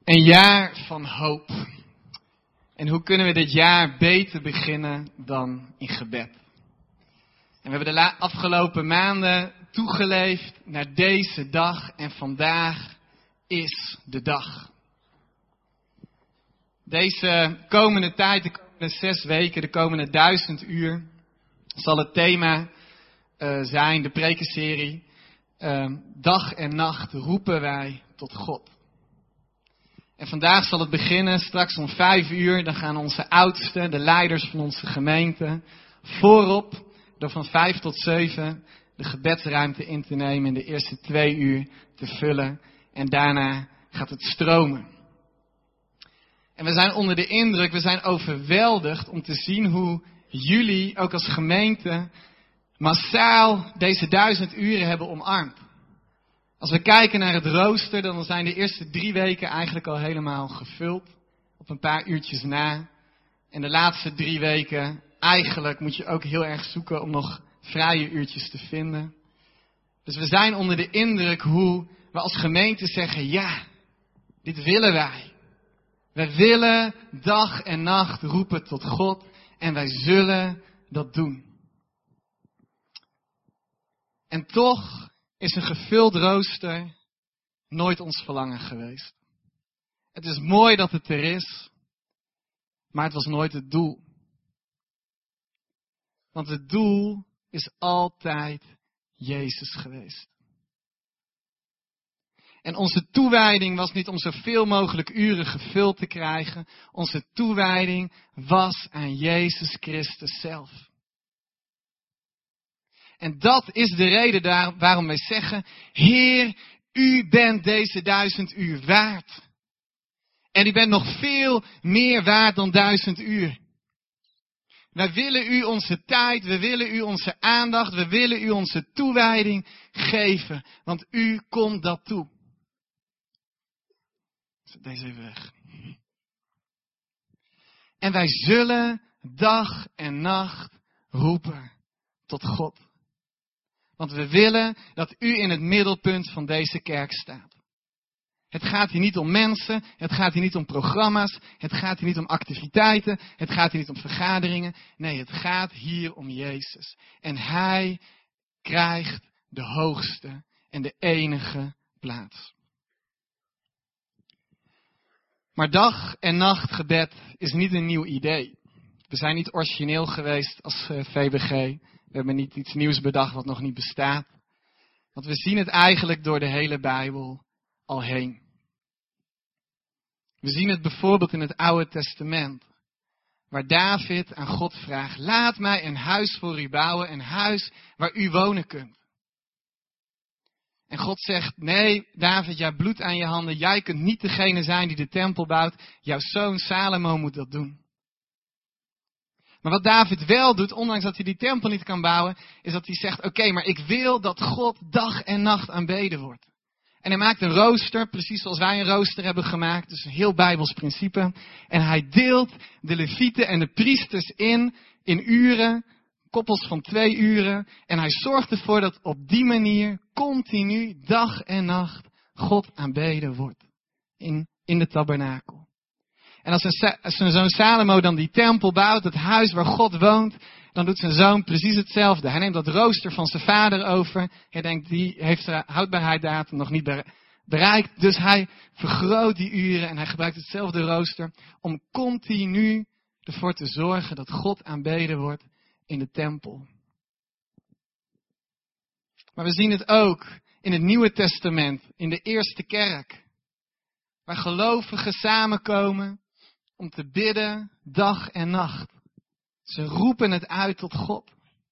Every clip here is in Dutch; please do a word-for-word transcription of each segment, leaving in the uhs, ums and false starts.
Een jaar van hoop. En hoe kunnen we dit jaar beter beginnen dan in gebed? En we hebben de la- afgelopen maanden toegeleefd naar deze dag en vandaag is de dag. Deze komende tijd, de komende zes weken, de komende duizend uur, zal het thema uh, zijn, de prekenserie. Uh, dag en nacht roepen wij tot God. En vandaag zal het beginnen, straks om vijf uur, dan gaan onze oudsten, de leiders van onze gemeente, voorop, door van vijf tot zeven de gebedsruimte in te nemen en de eerste twee uur te vullen. En daarna gaat het stromen. En we zijn onder de indruk, we zijn overweldigd om te zien hoe jullie ook als gemeente massaal deze duizend uren hebben omarmd. Als we kijken naar het rooster, dan zijn de eerste drie weken eigenlijk al helemaal gevuld. Op een paar uurtjes na. En de laatste drie weken, eigenlijk moet je ook heel erg zoeken om nog vrije uurtjes te vinden. Dus we zijn onder de indruk hoe we als gemeente zeggen, ja, dit willen wij. Wij willen dag en nacht roepen tot God en wij zullen dat doen. En toch is een gevuld rooster nooit ons verlangen geweest. Het is mooi dat het er is, maar het was nooit het doel. Want het doel is altijd Jezus geweest. En onze toewijding was niet om zoveel mogelijk uren gevuld te krijgen. Onze toewijding was aan Jezus Christus zelf. En dat is de reden daar, waarom wij zeggen, Heer, u bent deze duizend uur waard. En u bent nog veel meer waard dan duizend uur. Wij willen u onze tijd, we willen u onze aandacht, we willen u onze toewijding geven. Want u komt dat toe. Zet deze even weg. En wij zullen dag en nacht roepen tot God. Want we willen dat u in het middelpunt van deze kerk staat. Het gaat hier niet om mensen, het gaat hier niet om programma's, het gaat hier niet om activiteiten, het gaat hier niet om vergaderingen. Nee, het gaat hier om Jezus. En Hij krijgt de hoogste en de enige plaats. Maar dag en nacht gebed is niet een nieuw idee. We zijn niet origineel geweest als V B G. We hebben niet iets nieuws bedacht wat nog niet bestaat. Want we zien het eigenlijk door de hele Bijbel al heen. We zien het bijvoorbeeld in het Oude Testament. Waar David aan God vraagt, laat mij een huis voor u bouwen, een huis waar u wonen kunt. En God zegt, nee David, jij hebt bloed aan je handen, jij kunt niet degene zijn die de tempel bouwt. Jouw zoon Salomo moet dat doen. Maar wat David wel doet, ondanks dat hij die tempel niet kan bouwen, is dat hij zegt, oké, okay, maar ik wil dat God dag en nacht aanbeden wordt. En hij maakt een rooster, precies zoals wij een rooster hebben gemaakt, dus een heel Bijbels principe. En hij deelt de levieten en de priesters in, in uren, koppels van twee uren. En hij zorgt ervoor dat op die manier continu, dag en nacht, God aanbeden wordt. In, in de tabernakel. En als zijn, als zijn zoon Salomo dan die tempel bouwt, het huis waar God woont, dan doet zijn zoon precies hetzelfde. Hij neemt dat rooster van zijn vader over. Hij denkt, die heeft zijn houdbaarheidsdatum nog niet bereikt. Dus hij vergroot die uren en hij gebruikt hetzelfde rooster om continu ervoor te zorgen dat God aanbeden wordt in de tempel. Maar we zien het ook in het Nieuwe Testament, in de eerste kerk. Waar gelovigen samenkomen om te bidden dag en nacht. Ze roepen het uit tot God.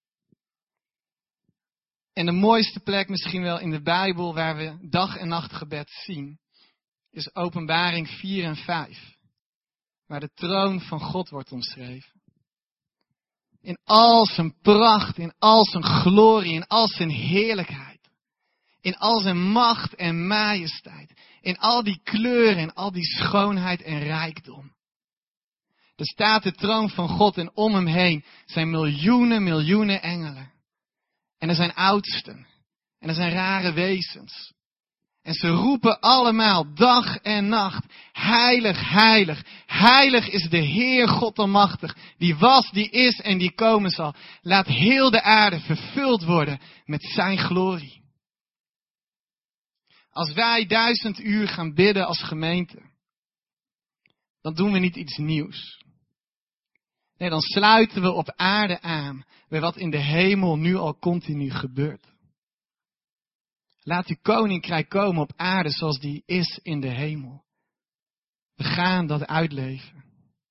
En de mooiste plek misschien wel in de Bijbel waar we dag en nacht gebed zien, is Openbaring vier en vijf. Waar de troon van God wordt omschreven. In al zijn pracht, in al zijn glorie, in al zijn heerlijkheid. In al zijn macht en majesteit. In al die kleuren en al die schoonheid en rijkdom. Er staat de troon van God en om hem heen zijn miljoenen, miljoenen engelen. En er zijn oudsten. En er zijn rare wezens. En ze roepen allemaal dag en nacht, heilig, heilig, heilig is de Heer God Almachtig, die was, die is en die komen zal. Laat heel de aarde vervuld worden met zijn glorie. Als wij duizend uur gaan bidden als gemeente, dan doen we niet iets nieuws. Nee, dan sluiten we op aarde aan bij wat in de hemel nu al continu gebeurt. Laat uw koninkrijk komen op aarde zoals die is in de hemel. We gaan dat uitleven.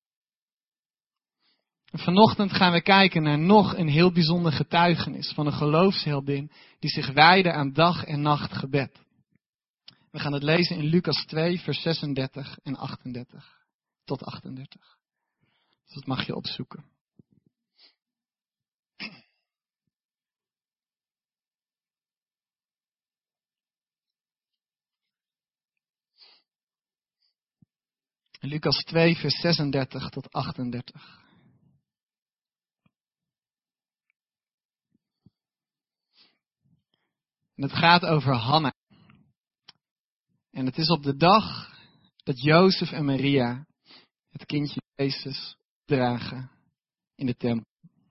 En vanochtend gaan we kijken naar nog een heel bijzonder getuigenis van een geloofsheldin die zich wijde aan dag en nacht gebed. We gaan het lezen in Lucas twee, vers zesendertig en achtendertig tot achtendertig. Dus dat mag je opzoeken. Lucas twee, vers zesendertig tot achtendertig. En het gaat over Hanna. En het is op de dag dat Jozef en Maria het kindje Jezus dragen in de tempel.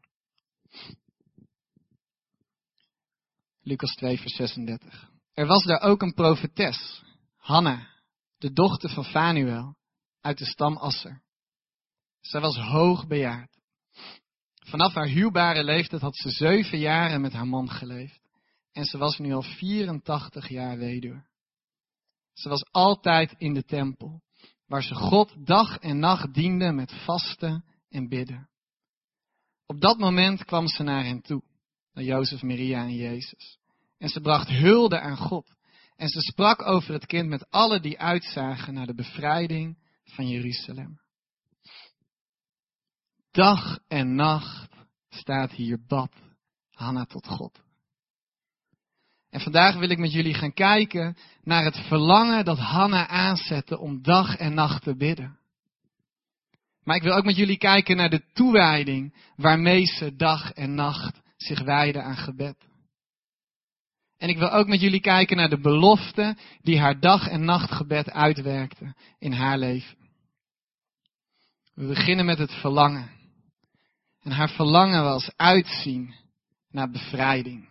Lucas twee, vers zesendertig. Er was daar ook een profetes, Hanna, de dochter van Fanuel, uit de stam Asser. Zij was hoogbejaard. Vanaf haar huwbare leeftijd had ze zeven jaren met haar man geleefd. En ze was nu al vierentachtig jaar weduwe. Ze was altijd in de tempel, waar ze God dag en nacht diende met vasten en bidden. Op dat moment kwam ze naar hen toe, naar Jozef, Maria en Jezus. En ze bracht hulde aan God. En ze sprak over het kind met allen die uitzagen naar de bevrijding van Jeruzalem. Dag en nacht staat hier bad Hanna tot God. En vandaag wil ik met jullie gaan kijken naar het verlangen dat Hanna aanzette om dag en nacht te bidden. Maar ik wil ook met jullie kijken naar de toewijding waarmee ze dag en nacht zich wijden aan gebed. En ik wil ook met jullie kijken naar de belofte die haar dag en nachtgebed uitwerkte in haar leven. We beginnen met het verlangen. En haar verlangen was uitzien naar bevrijding.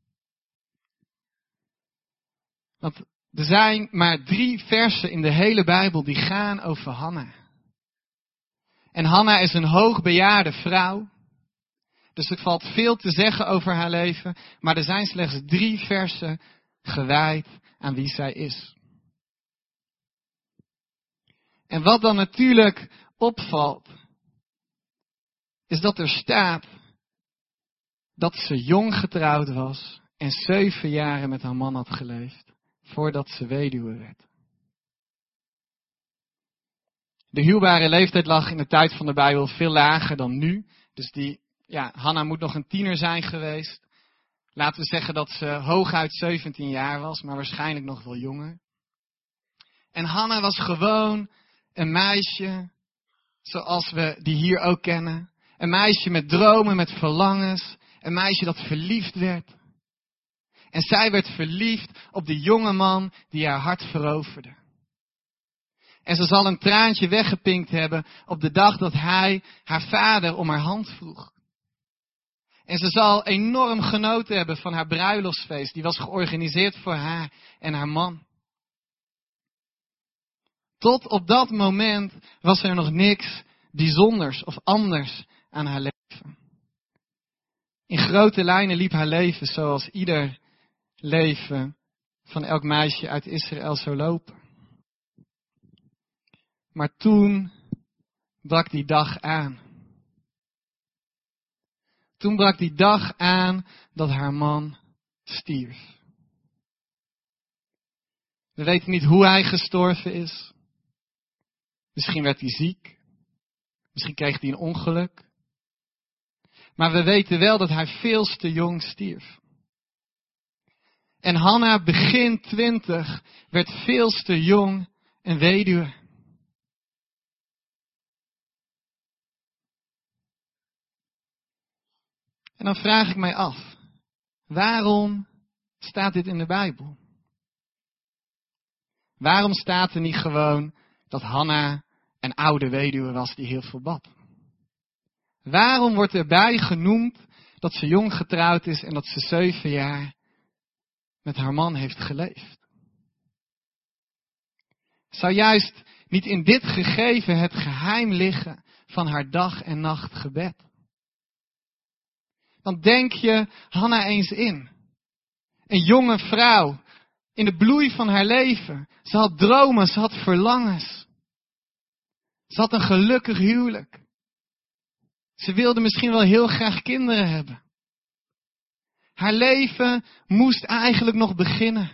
Want er zijn maar drie versen in de hele Bijbel die gaan over Hanna. En Hanna is een hoogbejaarde vrouw. Dus er valt veel te zeggen over haar leven. Maar er zijn slechts drie versen gewijd aan wie zij is. En wat dan natuurlijk opvalt, is dat er staat dat ze jong getrouwd was en zeven jaren met haar man had geleefd. Voordat ze weduwe werd. De huwbare leeftijd lag in de tijd van de Bijbel veel lager dan nu. Dus die, ja, Hanna moet nog een tiener zijn geweest. Laten we zeggen dat ze hooguit zeventien jaar was, maar waarschijnlijk nog wel jonger. En Hanna was gewoon een meisje, zoals we die hier ook kennen. Een meisje met dromen, met verlangens. Een meisje dat verliefd werd. En zij werd verliefd op de jonge man die haar hart veroverde. En ze zal een traantje weggepinkt hebben op de dag dat hij haar vader om haar hand vroeg. En ze zal enorm genoten hebben van haar bruiloftsfeest. Die was georganiseerd voor haar en haar man. Tot op dat moment was er nog niks bijzonders of anders aan haar leven. In grote lijnen liep haar leven zoals ieder leven van elk meisje uit Israël zou lopen. Maar toen brak die dag aan. Toen brak die dag aan dat haar man stierf. We weten niet hoe hij gestorven is. Misschien werd hij ziek. Misschien kreeg hij een ongeluk. Maar we weten wel dat hij veel te jong stierf. En Hanna, begin twintig, werd veel te jong en weduwe. En dan vraag ik mij af, waarom staat dit in de Bijbel? Waarom staat er niet gewoon dat Hanna een oude weduwe was die heel veel bad? Waarom wordt erbij genoemd dat ze jong getrouwd is en dat ze zeven jaar met haar man heeft geleefd? Zou juist niet in dit gegeven het geheim liggen van haar dag en nacht gebed? Dan denk je Hanna eens in. Een jonge vrouw in de bloei van haar leven. Ze had dromen, ze had verlangens. Ze had een gelukkig huwelijk. Ze wilde misschien wel heel graag kinderen hebben. Haar leven moest eigenlijk nog beginnen.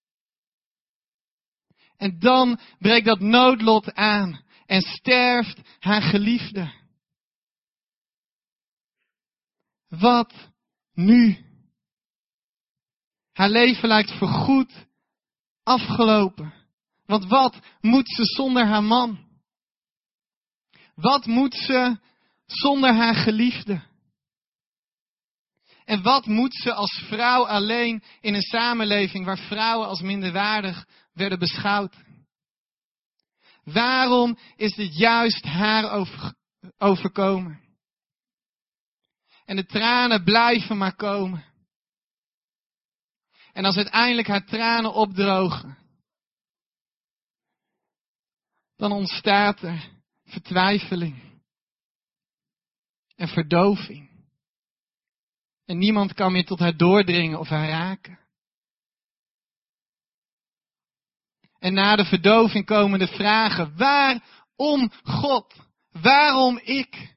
En dan breekt dat noodlot aan en sterft haar geliefde. Wat nu? Haar leven lijkt voorgoed afgelopen. Want wat moet ze zonder haar man? Wat moet ze zonder haar geliefde? En wat moet ze als vrouw alleen in een samenleving waar vrouwen als minderwaardig werden beschouwd? Waarom is dit juist haar over, overkomen? En de tranen blijven maar komen. En als uiteindelijk haar tranen opdrogen, dan ontstaat er vertwijfeling en verdoving. En niemand kan meer tot haar doordringen of haar raken. En na de verdoving komen de vragen: waarom God? Waarom ik?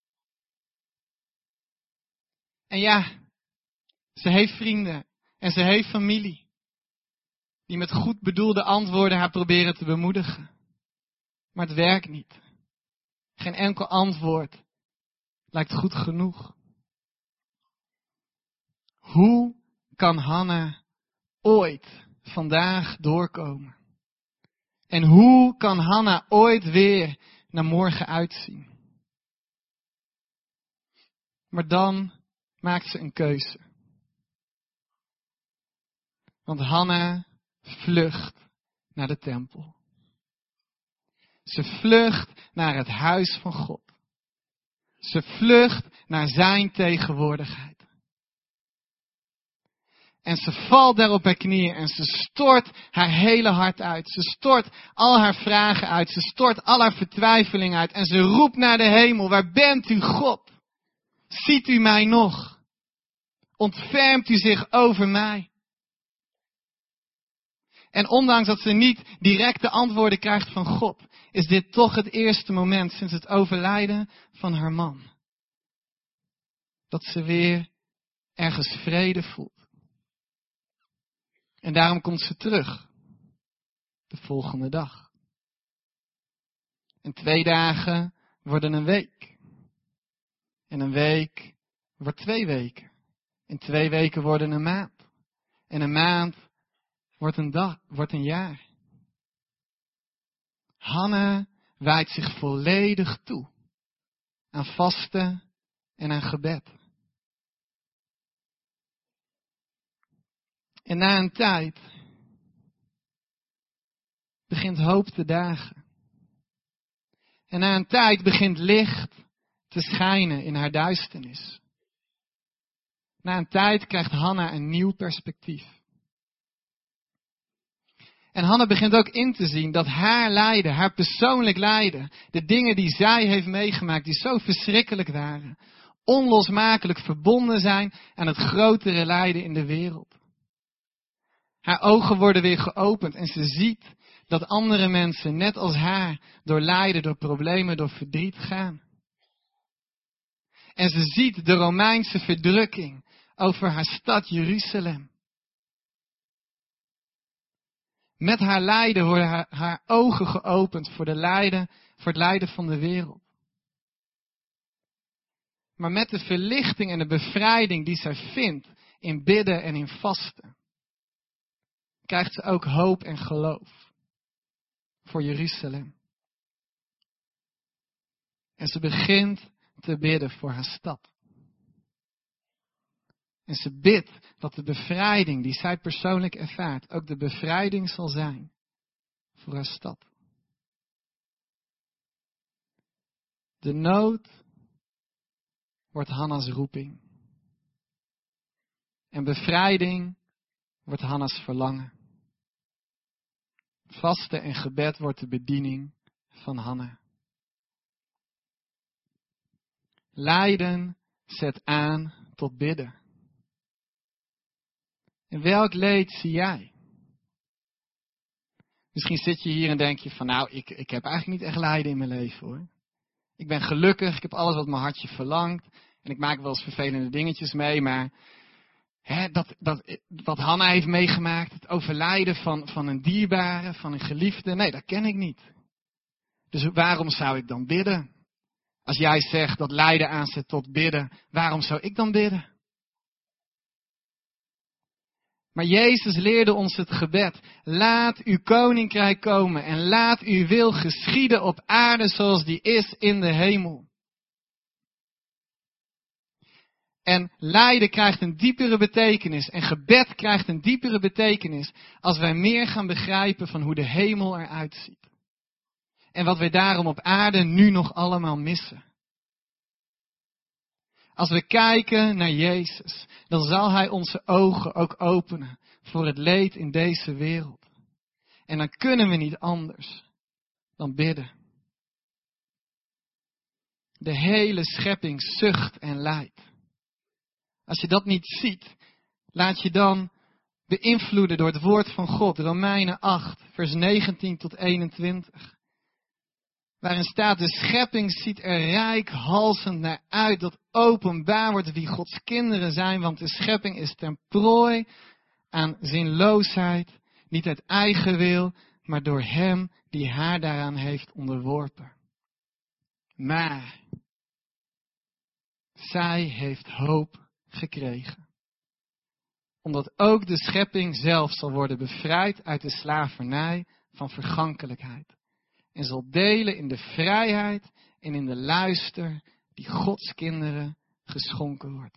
En ja, ze heeft vrienden en ze heeft familie die met goed bedoelde antwoorden haar proberen te bemoedigen. Maar het werkt niet. Geen enkel antwoord lijkt goed genoeg. Hoe kan Hanna ooit vandaag doorkomen? En hoe kan Hanna ooit weer naar morgen uitzien? Maar dan maakt ze een keuze. Want Hanna vlucht naar de tempel. Ze vlucht naar het huis van God. Ze vlucht naar zijn tegenwoordigheid. En ze valt daar op haar knieën en ze stort haar hele hart uit. Ze stort al haar vragen uit. Ze stort al haar vertwijfeling uit. En ze roept naar de hemel: waar bent u, God? Ziet u mij nog? Ontfermt u zich over mij? En ondanks dat ze niet directe antwoorden krijgt van God, is dit toch het eerste moment sinds het overlijden van haar man. Dat ze weer ergens vrede voelt. En daarom komt ze terug. De volgende dag. En twee dagen worden een week. En een week wordt twee weken. En twee weken worden een maand. En een maand wordt een dag, wordt een jaar. Hanna wijdt zich volledig toe aan vasten en aan gebed. En na een tijd begint hoop te dagen. En na een tijd begint licht te schijnen in haar duisternis. Na een tijd krijgt Hanna een nieuw perspectief. En Hanna begint ook in te zien dat haar lijden, haar persoonlijk lijden, de dingen die zij heeft meegemaakt, die zo verschrikkelijk waren, onlosmakelijk verbonden zijn aan het grotere lijden in de wereld. Haar ogen worden weer geopend en ze ziet dat andere mensen, net als haar, door lijden, door problemen, door verdriet gaan. En ze ziet de Romeinse verdrukking over haar stad Jeruzalem. Met haar lijden worden haar, haar ogen geopend voor, de lijden, voor het lijden van de wereld. Maar met de verlichting en de bevrijding die zij vindt in bidden en in vasten, krijgt ze ook hoop en geloof voor Jeruzalem. En ze begint te bidden voor haar stad. En ze bidt dat de bevrijding die zij persoonlijk ervaart ook de bevrijding zal zijn voor haar stad. De nood wordt Hanna's roeping. En bevrijding wordt Hanna's verlangen. Vasten en gebed wordt de bediening van Hanna. Lijden zet aan tot bidden. En welk leed zie jij? Misschien zit je hier en denk je van nou, ik, ik heb eigenlijk niet echt lijden in mijn leven hoor. Ik ben gelukkig, ik heb alles wat mijn hartje verlangt. En ik maak wel eens vervelende dingetjes mee, maar hè, dat, dat, wat Hanna heeft meegemaakt, het overlijden van, van een dierbare, van een geliefde, nee, dat ken ik niet. Dus waarom zou ik dan bidden? Als jij zegt dat lijden aanzet tot bidden, waarom zou ik dan bidden? Maar Jezus leerde ons het gebed. Laat uw koninkrijk komen en laat uw wil geschieden op aarde zoals die is in de hemel. En lijden krijgt een diepere betekenis en gebed krijgt een diepere betekenis als wij meer gaan begrijpen van hoe de hemel eruit ziet. En wat wij daarom op aarde nu nog allemaal missen. Als we kijken naar Jezus, dan zal Hij onze ogen ook openen voor het leed in deze wereld. En dan kunnen we niet anders dan bidden. De hele schepping zucht en lijdt. Als je dat niet ziet, laat je dan beïnvloeden door het woord van God. Romeinen acht, vers negentien tot eenentwintig. Waarin staat, de schepping ziet er reikhalzend naar uit dat openbaar wordt wie Gods kinderen zijn. Want de schepping is ten prooi aan zinloosheid, niet uit eigen wil, maar door Hem die haar daaraan heeft onderworpen. Maar zij heeft hoop gekregen. Omdat ook de schepping zelf zal worden bevrijd uit de slavernij van vergankelijkheid. En zal delen in de vrijheid en in de luister die Gods kinderen geschonken wordt.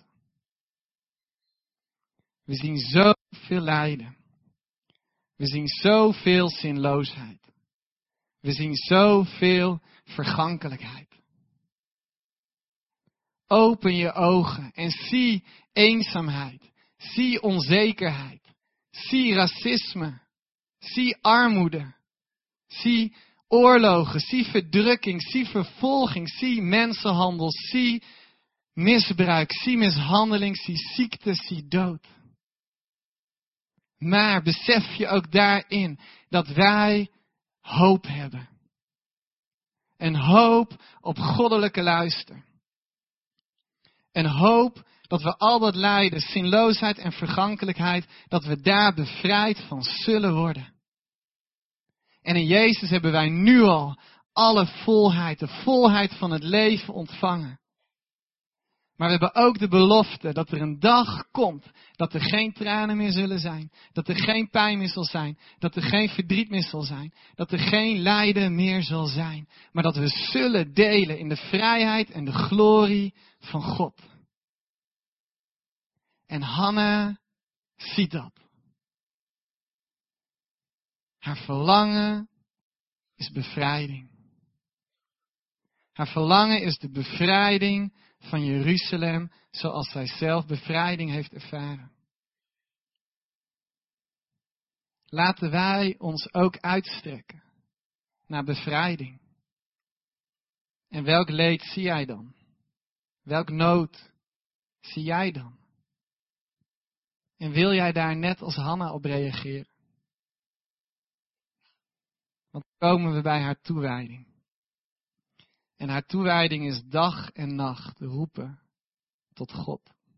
We zien zoveel lijden. We zien zoveel zinloosheid. We zien zoveel vergankelijkheid. Open je ogen en zie eenzaamheid. Zie onzekerheid. Zie racisme. Zie armoede. Zie oorlogen. Zie verdrukking. Zie vervolging. Zie mensenhandel. Zie misbruik. Zie mishandeling. Zie ziekte. Zie dood. Maar besef je ook daarin dat wij hoop hebben. Een hoop op goddelijke luister. Een hoop dat we al dat lijden, zinloosheid en vergankelijkheid, dat we daar bevrijd van zullen worden. En in Jezus hebben wij nu al alle volheid, de volheid van het leven ontvangen. Maar we hebben ook de belofte dat er een dag komt dat er geen tranen meer zullen zijn. Dat er geen pijn meer zal zijn. Dat er geen verdriet meer zal zijn. Dat er geen lijden meer zal zijn. Maar dat we zullen delen in de vrijheid en de glorie van God. En Hanna ziet dat. Haar verlangen is bevrijding. Haar verlangen is de bevrijding van Jeruzalem, zoals zij zelf bevrijding heeft ervaren. Laten wij ons ook uitstrekken naar bevrijding. En welk leed zie jij dan? Welk nood zie jij dan? En wil jij daar net als Hanna op reageren? Want dan komen we bij haar toewijding. En haar toewijding is dag en nacht roepen tot God.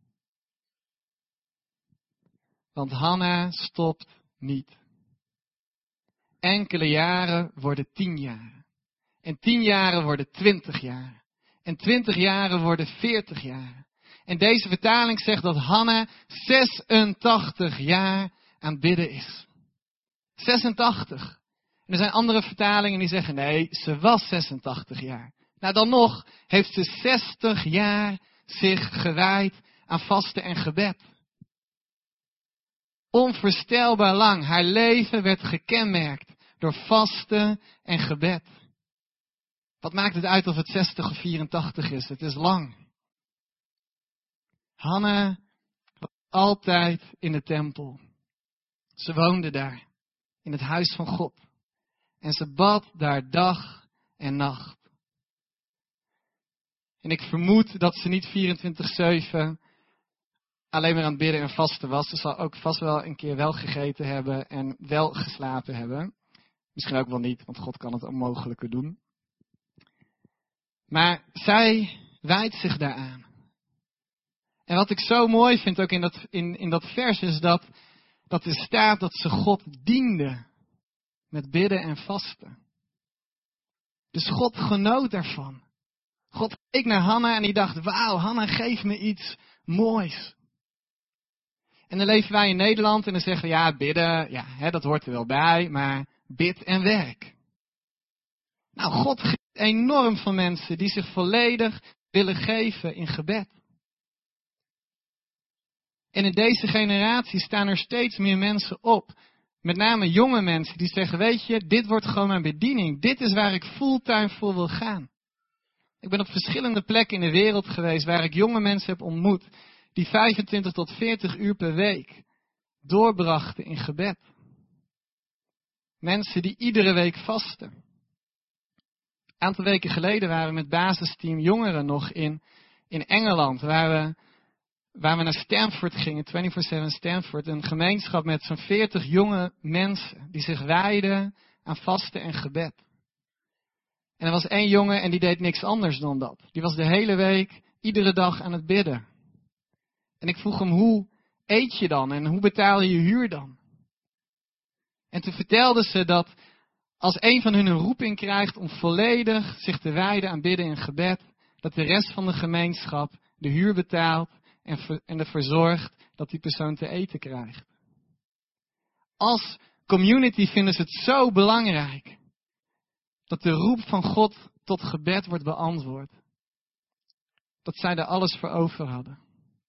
Want Hanna stopt niet. Enkele jaren worden tien jaren. En tien jaren worden twintig jaren. En twintig jaren worden veertig jaren. En deze vertaling zegt dat Hanna zesentachtig jaar aan het bidden is. zesentachtig. En er zijn andere vertalingen die zeggen nee, ze was zesentachtig jaar. Nou dan nog heeft ze zestig jaar zich gewijd aan vasten en gebed. Onvoorstelbaar lang. Haar leven werd gekenmerkt door vasten en gebed. Wat maakt het uit of het zestig of vierentachtig is? Het is lang. Hanna was altijd in de tempel. Ze woonde daar, in het huis van God. En ze bad daar dag en nacht. En ik vermoed dat ze niet vierentwintig zeven alleen maar aan het bidden en vasten was. Ze zal ook vast wel een keer wel gegeten hebben en wel geslapen hebben. Misschien ook wel niet, want God kan het onmogelijke doen. Maar zij wijdt zich daaraan. En wat ik zo mooi vind ook in dat, in, in dat vers is dat, dat er staat dat ze God diende met bidden en vasten. Dus God genoot daarvan. God keek naar Hanna en die dacht, wauw, Hanna, geef me iets moois. En dan leven wij in Nederland en dan zeggen we, ja, bidden, ja, hè, dat hoort er wel bij, maar bid en werk. Nou, God geeft enorm van mensen die zich volledig willen geven in gebed. En in deze generatie staan er steeds meer mensen op. Met name jonge mensen die zeggen, weet je, dit wordt gewoon mijn bediening. Dit is waar ik fulltime voor wil gaan. Ik ben op verschillende plekken in de wereld geweest waar ik jonge mensen heb ontmoet. Die vijfentwintig tot veertig uur per week doorbrachten in gebed. Mensen die iedere week vasten. Een aantal weken geleden waren we met basisteam jongeren nog in, in Engeland. Waar we, waar we naar Stanford gingen, vierentwintig zeven Stanford. Een gemeenschap met zo'n veertig jonge mensen die zich wijden aan vasten en gebed. En er was één jongen en die deed niks anders dan dat. Die was de hele week, iedere dag aan het bidden. En ik vroeg hem, hoe eet je dan en hoe betaal je je huur dan? En toen vertelden ze dat als een van hun een roeping krijgt om volledig zich te wijden aan bidden en gebed, dat de rest van de gemeenschap de huur betaalt en, en ervoor zorgt dat die persoon te eten krijgt. Als community vinden ze het zo belangrijk dat de roep van God tot gebed wordt beantwoord. Dat zij daar alles voor over hadden.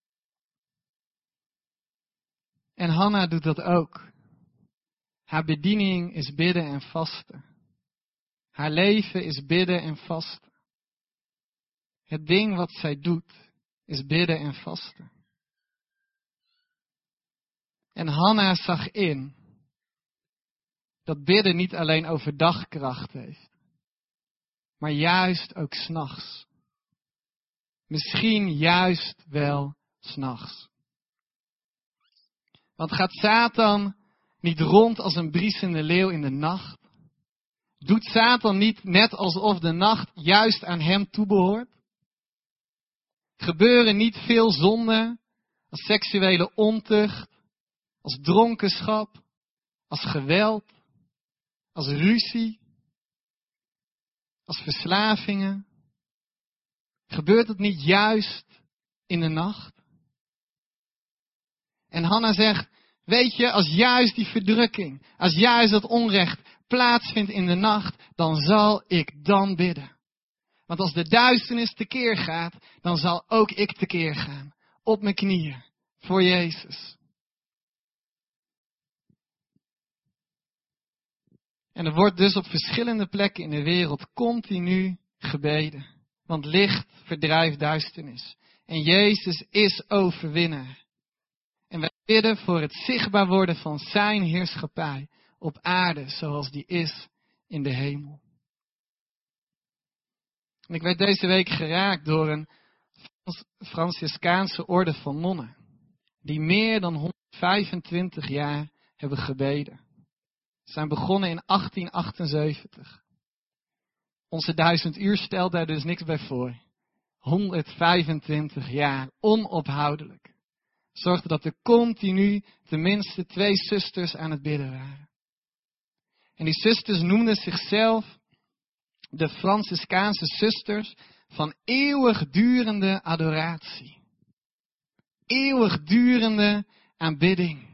En Hanna doet dat ook. Haar bediening is bidden en vasten. Haar leven is bidden en vasten. Het ding wat zij doet is bidden en vasten. En Hanna zag in dat bidden niet alleen overdag kracht heeft, maar juist ook 's nachts. Misschien juist wel 's nachts. Want gaat Satan niet rond als een briesende leeuw in de nacht? Doet Satan niet net alsof de nacht juist aan hem toebehoort? Gebeuren niet veel zonden als seksuele ontucht, als dronkenschap, als geweld, als ruzie, als verslavingen? Gebeurt het niet juist in de nacht? En Hanna zegt, weet je, als juist die verdrukking, als juist dat onrecht plaatsvindt in de nacht, dan zal ik dan bidden. Want als de duisternis tekeer gaat, dan zal ook ik tekeer gaan. Op mijn knieën, voor Jezus. En er wordt dus op verschillende plekken in de wereld continu gebeden. Want licht verdrijft duisternis. En Jezus is overwinnaar. En wij bidden voor het zichtbaar worden van zijn heerschappij op aarde, zoals die is in de hemel. En ik werd deze week geraakt door een Franciscaanse orde van nonnen, die meer dan honderdvijfentwintig jaar hebben gebeden. Ze zijn begonnen in achttien achtenzeventig. Onze duizend uur stelt daar dus niks bij voor. honderdvijfentwintig jaar, onophoudelijk. Zorgde dat er continu tenminste twee zusters aan het bidden waren. En die zusters noemden zichzelf de Franciscaanse zusters van eeuwigdurende adoratie. Eeuwigdurende aanbidding.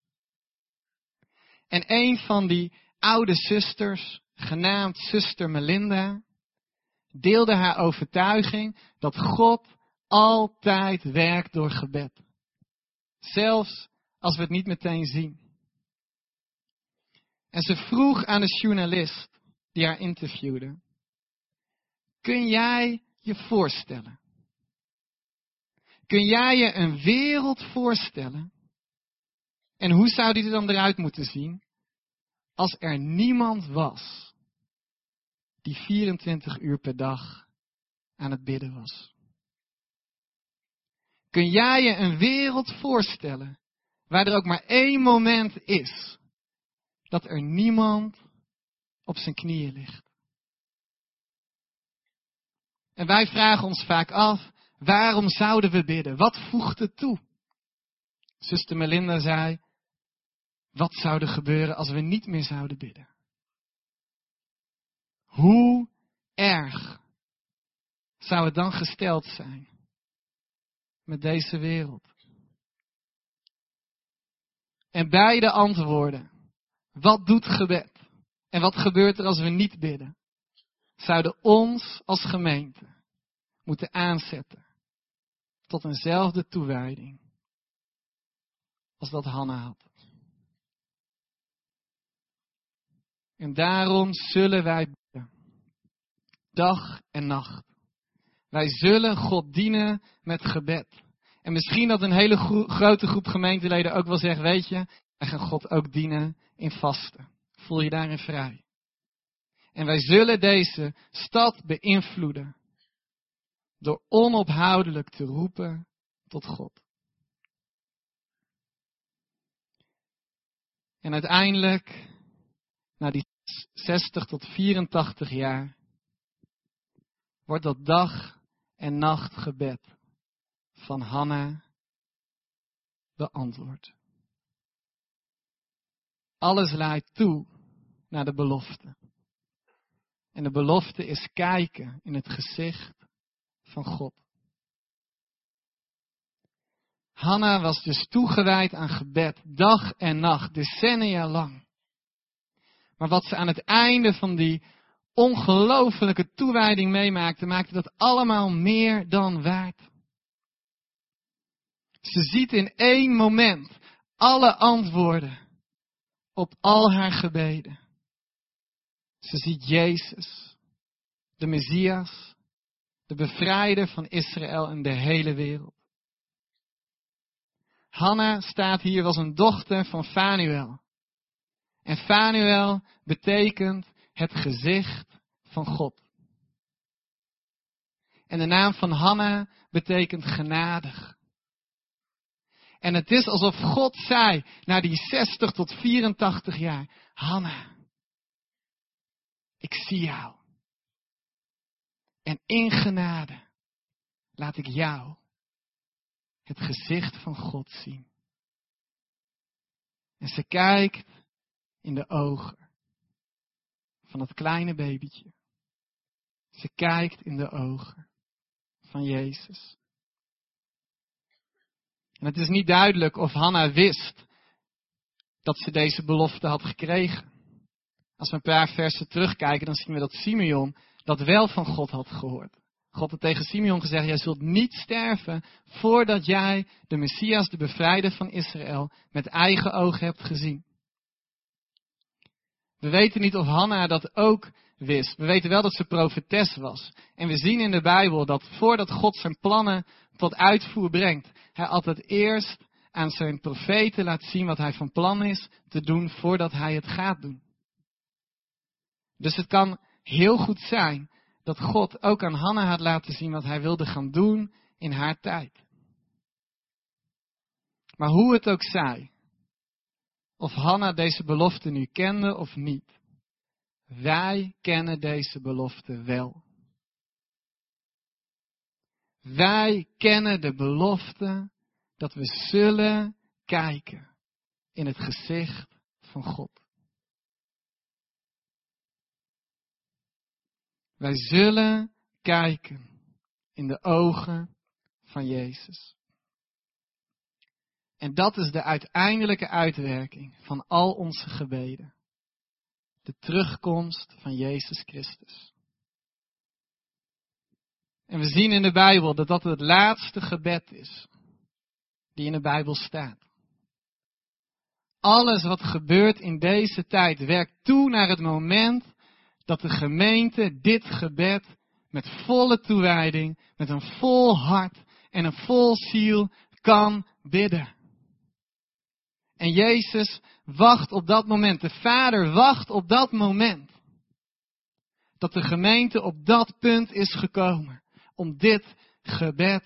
En een van die oude zusters, genaamd zuster Melinda, deelde haar overtuiging dat God altijd werkt door gebed. Zelfs als we het niet meteen zien. En ze vroeg aan de journalist die haar interviewde: kun jij je voorstellen? Kun jij je een wereld voorstellen? En hoe zou die er dan eruit moeten zien als er niemand was die vierentwintig uur per dag aan het bidden was? Kun jij je een wereld voorstellen waar er ook maar één moment is dat er niemand op zijn knieën ligt? En wij vragen ons vaak af, waarom zouden we bidden? Wat voegt het toe? Zuster Melinda zei, wat zou er gebeuren als we niet meer zouden bidden? Hoe erg zou het dan gesteld zijn met deze wereld? En beide antwoorden, wat doet gebed en wat gebeurt er als we niet bidden, zouden ons als gemeente moeten aanzetten tot eenzelfde toewijding als dat Hanna had. En daarom zullen wij bidden, dag en nacht. Wij zullen God dienen met gebed. En misschien dat een hele gro- grote groep gemeenteleden ook wel zegt, weet je, wij gaan God ook dienen in vasten. Voel je daarin vrij. En wij zullen deze stad beïnvloeden door onophoudelijk te roepen tot God. En uiteindelijk, na die zestig tot vierentachtig jaar, wordt dat dag en nacht gebed van Hanna beantwoord. Alles leidt toe naar de belofte. En de belofte is kijken in het gezicht van God. Hanna was dus toegewijd aan gebed, dag en nacht, decennia lang. Maar wat ze aan het einde van die ongelofelijke toewijding meemaakte, maakte dat allemaal meer dan waard. Ze ziet in één moment alle antwoorden op al haar gebeden. Ze ziet Jezus, de Messias, de bevrijder van Israël en de hele wereld. Hanna staat hier als een dochter van Fanuel. En Fanuel betekent het gezicht van God. En de naam van Hanna betekent genadig. En het is alsof God zei, na die zestig tot vierentachtig jaar, Hanna, ik zie jou. En in genade laat ik jou het gezicht van God zien. En ze kijkt in de ogen van dat kleine babytje. Ze kijkt in de ogen van Jezus. En het is niet duidelijk of Hanna wist dat ze deze belofte had gekregen. Als we een paar versen terugkijken, dan zien we dat Simeon dat wel van God had gehoord. God had tegen Simeon gezegd, jij zult niet sterven voordat jij de Messias, de bevrijder van Israël, met eigen ogen hebt gezien. We weten niet of Hanna dat ook wist. We weten wel dat ze profetes was. En we zien in de Bijbel dat voordat God zijn plannen tot uitvoer brengt, hij altijd eerst aan zijn profeten laat zien wat hij van plan is te doen voordat hij het gaat doen. Dus het kan heel goed zijn dat God ook aan Hanna had laten zien wat hij wilde gaan doen in haar tijd. Maar hoe het ook zij, of Hanna deze belofte nu kende of niet, wij kennen deze belofte wel. Wij kennen de belofte dat we zullen kijken in het gezicht van God. Wij zullen kijken in de ogen van Jezus. En dat is de uiteindelijke uitwerking van al onze gebeden. De terugkomst van Jezus Christus. En we zien in de Bijbel dat dat het laatste gebed is die in de Bijbel staat. Alles wat gebeurt in deze tijd werkt toe naar het moment dat de gemeente dit gebed met volle toewijding, met een vol hart en een vol ziel kan bidden. En Jezus wacht op dat moment. De Vader wacht op dat moment. Dat de gemeente op dat punt is gekomen. Om dit gebed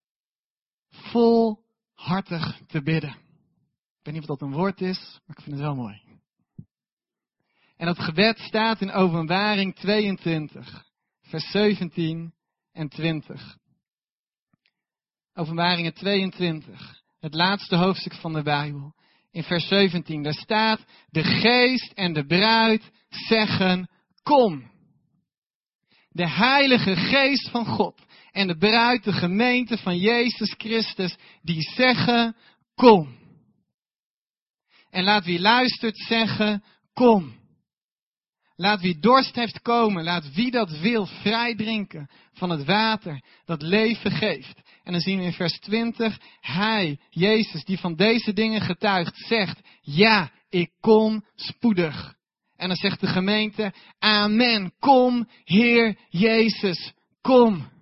volhartig te bidden. Ik weet niet of dat een woord is, maar ik vind het wel mooi. En dat gebed staat in Openbaring tweeëntwintig, vers zeventien en twintig. Openbaringen tweeëntwintig, het laatste hoofdstuk van de Bijbel. In vers zeventien, daar staat, de geest en de bruid zeggen, kom. De heilige geest van God en de bruid, de gemeente van Jezus Christus, die zeggen, kom. En laat wie luistert zeggen, kom. Laat wie dorst heeft komen, laat wie dat wil vrij drinken van het water dat leven geeft. En dan zien we in vers twintig, hij, Jezus, die van deze dingen getuigt, zegt, ja, ik kom spoedig. En dan zegt de gemeente, amen, kom, Heer Jezus, kom.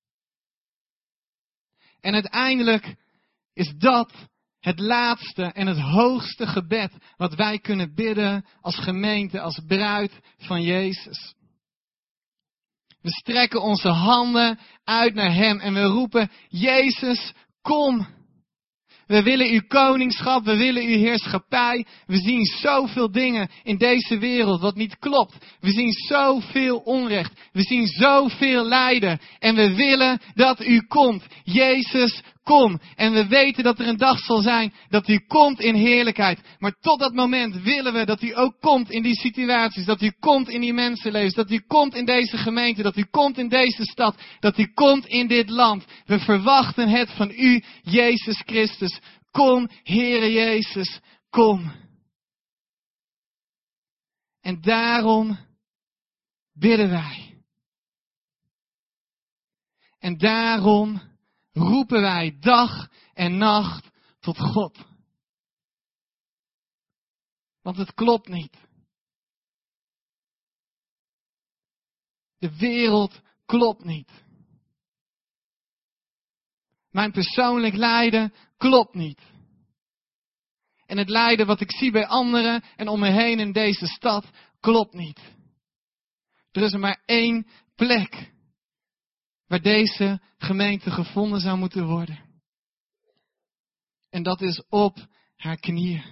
En uiteindelijk is dat het laatste en het hoogste gebed wat wij kunnen bidden als gemeente, als bruid van Jezus. We strekken onze handen uit naar Hem en we roepen, Jezus, kom. We willen uw koningschap, we willen uw heerschappij. We zien zoveel dingen in deze wereld wat niet klopt. We zien zoveel onrecht. We zien zoveel lijden. En we willen dat u komt. Jezus, kom. En we weten dat er een dag zal zijn dat u komt in heerlijkheid. Maar tot dat moment willen we dat u ook komt in die situaties. Dat u komt in die mensenlevens. Dat u komt in deze gemeente. Dat u komt in deze stad. Dat u komt in dit land. We verwachten het van u, Jezus Christus. Kom, Heere Jezus, kom. En daarom bidden wij. En daarom roepen wij dag en nacht tot God. Want het klopt niet. De wereld klopt niet. Mijn persoonlijk lijden klopt niet. En het lijden wat ik zie bij anderen en om me heen in deze stad klopt niet. Er is er maar één plek waar deze gemeente gevonden zou moeten worden. En dat is op haar knieën.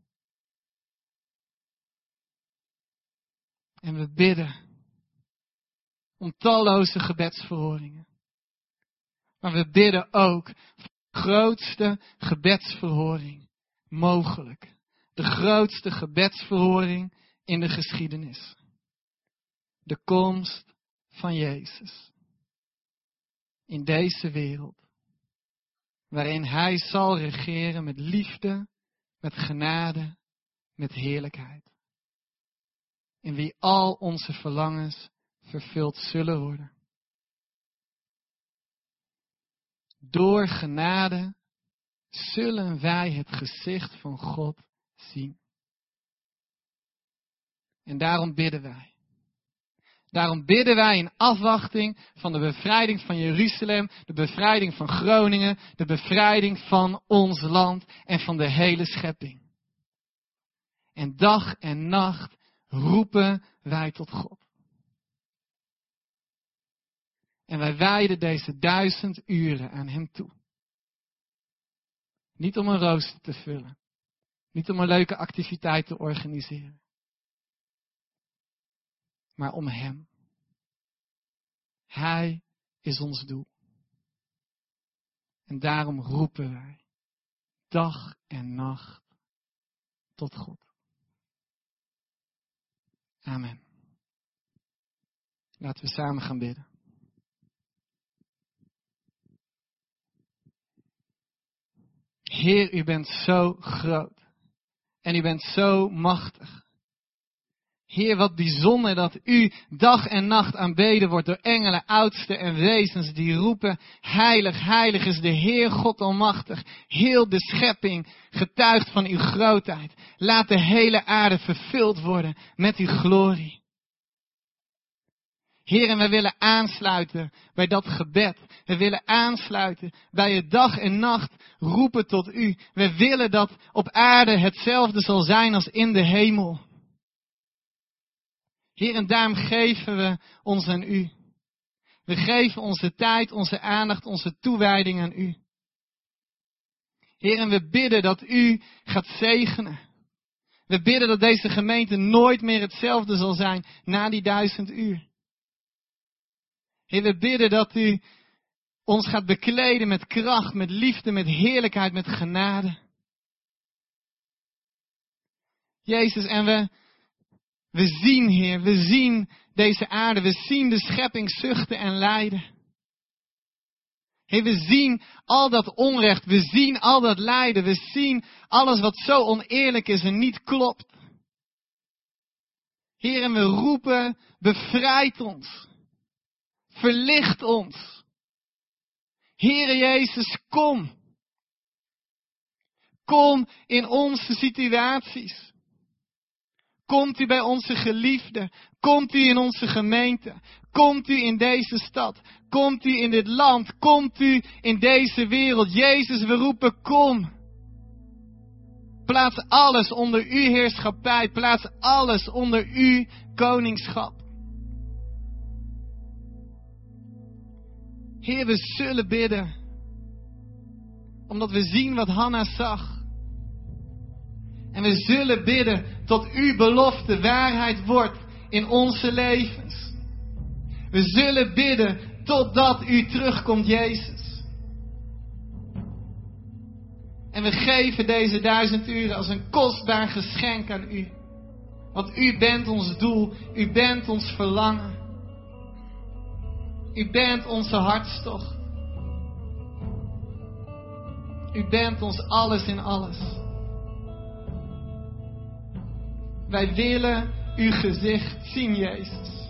En we bidden om talloze gebedsverhoringen. Maar we bidden ook voor de grootste gebedsverhoring mogelijk. De grootste gebedsverhoring in de geschiedenis. De komst van Jezus. In deze wereld. Waarin Hij zal regeren met liefde, met genade, met heerlijkheid. In wie al onze verlangens vervuld zullen worden. Door genade zullen wij het gezicht van God zien. En daarom bidden wij. Daarom bidden wij in afwachting van de bevrijding van Jeruzalem, de bevrijding van Groningen, de bevrijding van ons land en van de hele schepping. En dag en nacht roepen wij tot God. En wij wijden deze duizend uren aan Hem toe. Niet om een rooster te vullen. Niet om een leuke activiteit te organiseren. Maar om Hem. Hij is ons doel. En daarom roepen wij dag en nacht tot God. Amen. Laten we samen gaan bidden. Heer, u bent zo groot. En u bent zo machtig. Heer, wat bijzonder dat u dag en nacht aanbeden wordt door engelen, oudsten en wezens die roepen, heilig, heilig is de Heer God Almachtig. Heel de schepping getuigt van uw grootheid. Laat de hele aarde vervuld worden met uw glorie. Heer, en wij willen aansluiten bij dat gebed. We willen aansluiten bij het dag en nacht roepen tot u. We willen dat op aarde hetzelfde zal zijn als in de hemel. Heer, en daarom geven we ons aan u. We geven onze tijd, onze aandacht, onze toewijding aan u. Heer, en we bidden dat u gaat zegenen. We bidden dat deze gemeente nooit meer hetzelfde zal zijn na die duizend uur. Heer, we bidden dat u ons gaat bekleden met kracht, met liefde, met heerlijkheid, met genade. Jezus, en we, we zien, Heer, we zien deze aarde, we zien de schepping zuchten en lijden. Heer, we zien al dat onrecht, we zien al dat lijden, we zien alles wat zo oneerlijk is en niet klopt. Heer, en we roepen, bevrijd ons. Verlicht ons. Heere Jezus, kom. Kom in onze situaties. Komt u bij onze geliefden. Komt u in onze gemeente. Komt u in deze stad. Komt u in dit land. Komt u in deze wereld. Jezus, we roepen, kom. Plaats alles onder uw heerschappij. Plaats alles onder uw koningschap. Heer, we zullen bidden. Omdat we zien wat Hanna zag. En we zullen bidden tot uw belofte waarheid wordt in onze levens. We zullen bidden totdat u terugkomt, Jezus. En we geven deze duizend uren als een kostbaar geschenk aan u. Want u bent ons doel. U bent ons verlangen. U bent onze hartstocht. U bent ons alles in alles. Wij willen uw gezicht zien, Jezus.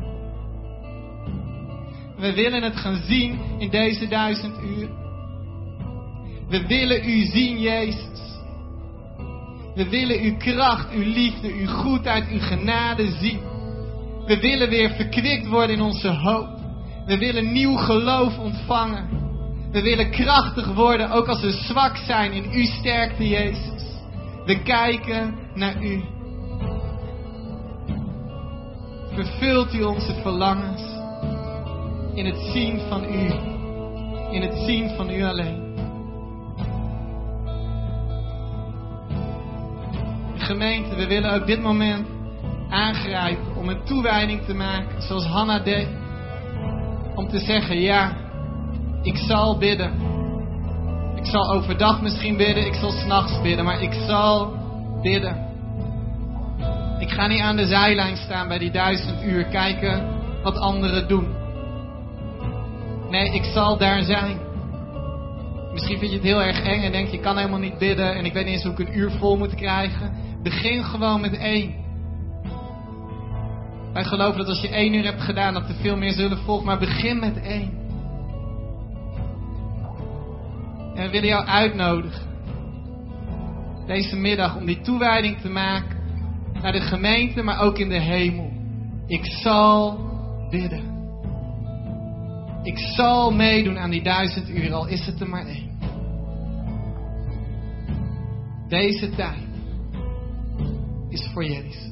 We willen het gaan zien in deze duizend uur. We willen u zien, Jezus. We willen uw kracht, uw liefde, uw goedheid, uw genade zien. We willen weer verkwikt worden in onze hoop. We willen nieuw geloof ontvangen. We willen krachtig worden, ook als we zwak zijn in uw sterkte, Jezus. We kijken naar u. Vervult u onze verlangens in het zien van u. In het zien van u alleen. Gemeente, we willen ook dit moment aangrijpen om een toewijding te maken zoals Hanna deed. Om te zeggen, ja, ik zal bidden. Ik zal overdag misschien bidden, ik zal 's nachts bidden, maar ik zal bidden. Ik ga niet aan de zijlijn staan bij die duizend uur, kijken wat anderen doen. Nee, ik zal daar zijn. Misschien vind je het heel erg eng en denk je, ik kan helemaal niet bidden en ik weet niet eens hoe ik een uur vol moet krijgen. Begin gewoon met één. Wij geloven dat als je één uur hebt gedaan, dat er veel meer zullen volgen. Maar begin met één. En we willen jou uitnodigen. Deze middag om die toewijding te maken. Naar de gemeente, maar ook in de hemel. Ik zal bidden. Ik zal meedoen aan die duizend uur, al is het er maar één. Deze tijd is voor Jezus.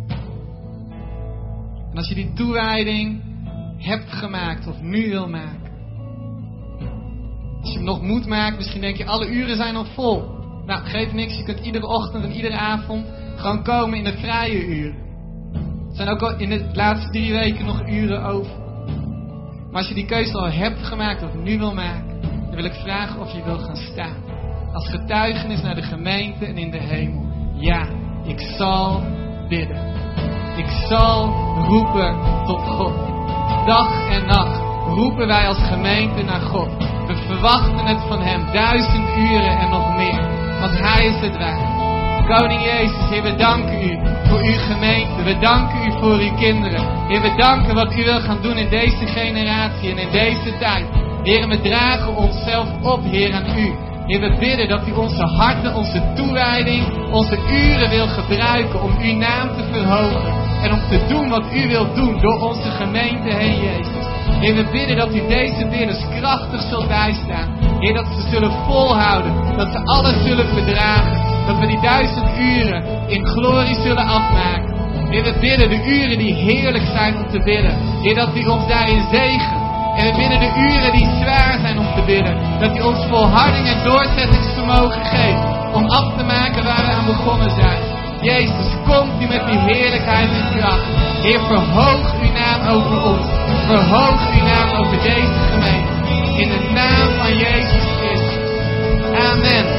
En als je die toewijding hebt gemaakt of nu wil maken. Als je hem nog moet maken, misschien denk je alle uren zijn nog vol. Nou, geef niks, je kunt iedere ochtend en iedere avond gewoon komen in de vrije uren. Er zijn ook al in de laatste drie weken nog uren over. Maar als je die keuze al hebt gemaakt of nu wil maken, dan wil ik vragen of je wil gaan staan. Als getuigenis naar de gemeente en in de hemel. Ja, ik zal bidden. Ik zal roepen tot God. Dag en nacht roepen wij als gemeente naar God. We verwachten het van Hem. Duizend uren en nog meer. Want Hij is het waard. Koning Jezus, Heer, we danken u voor uw gemeente. We danken u voor uw kinderen. Heer, we danken wat u wil gaan doen in deze generatie en in deze tijd. Heer, we dragen onszelf op, Heer, aan u. Heer, we bidden dat u onze harten, onze toewijding, onze uren wil gebruiken om uw naam te verhogen. En om te doen wat u wilt doen door onze gemeente heen, Jezus. Heer, we bidden dat u deze bidders krachtig zult bijstaan. Heer, dat ze zullen volhouden. Dat ze alles zullen verdragen. Dat we die duizend uren in glorie zullen afmaken. Heer, we bidden de uren die heerlijk zijn om te bidden. Heer, dat u ons daarin zegent. En we bidden de uren die zwaar zijn om te bidden. Dat u ons volharding en doorzettingsvermogen geeft. Om af te maken waar we aan begonnen zijn. Jezus, komt u met uw heerlijkheid en kracht. Heer, verhoog uw naam over ons. Verhoog uw naam over deze gemeente. In de naam van Jezus Christus. Amen.